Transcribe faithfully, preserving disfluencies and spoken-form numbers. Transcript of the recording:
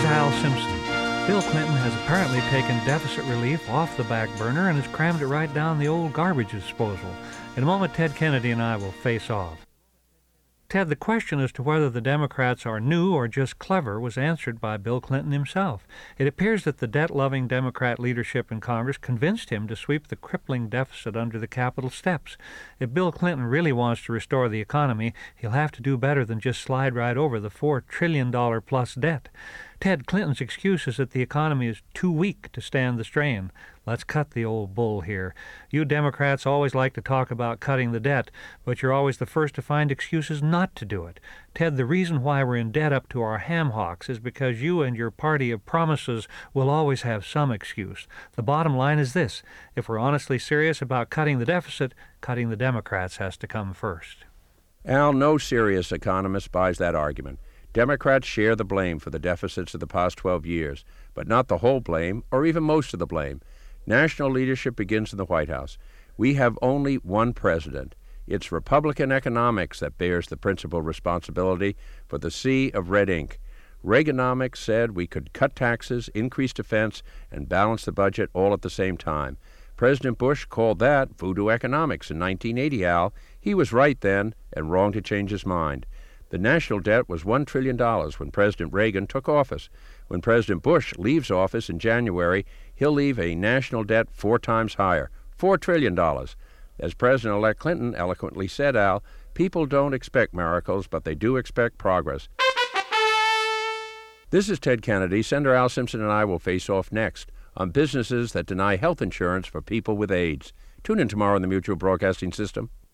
Al Simpson. Bill Clinton has apparently taken deficit relief off the back burner and has crammed it right down the old garbage disposal. In a moment, Ted Kennedy and I will face off. Ted, the question as to whether the Democrats are new or just clever was answered by Bill Clinton himself. It appears that the debt-loving Democrat leadership in Congress convinced him to sweep the crippling deficit under the Capitol steps. If Bill Clinton really wants to restore the economy, he'll have to do better than just slide right over the four trillion dollars plus debt. Ted, Clinton's excuse is that the economy is too weak to stand the strain. Let's cut the old bull here. You Democrats always like to talk about cutting the debt, but you're always the first to find excuses not to do it. Ted, the reason why we're in debt up to our ham hocks is because you and your party of promises will always have some excuse. The bottom line is this: if we're honestly serious about cutting the deficit, cutting the Democrats has to come first. Al, no serious economist buys that argument. Democrats share the blame for the deficits of the past twelve years, but not the whole blame or even most of the blame. National leadership begins in the White House. We have only one president. It's Republican economics that bears the principal responsibility for the sea of red ink. Reaganomics said we could cut taxes, increase defense, and balance the budget all at the same time. President Bush called that voodoo economics in nineteen eighty, Al. He was right then and wrong to change his mind. The national debt was one trillion dollars when President Reagan took office. When President Bush leaves office in January, he'll leave a national debt four times higher, four trillion dollars. As President-elect Clinton eloquently said, Al, people don't expect miracles, but they do expect progress. This is Ted Kennedy. Senator Al Simpson and I will face off next on businesses that deny health insurance for people with AIDS. Tune in tomorrow on the Mutual Broadcasting System.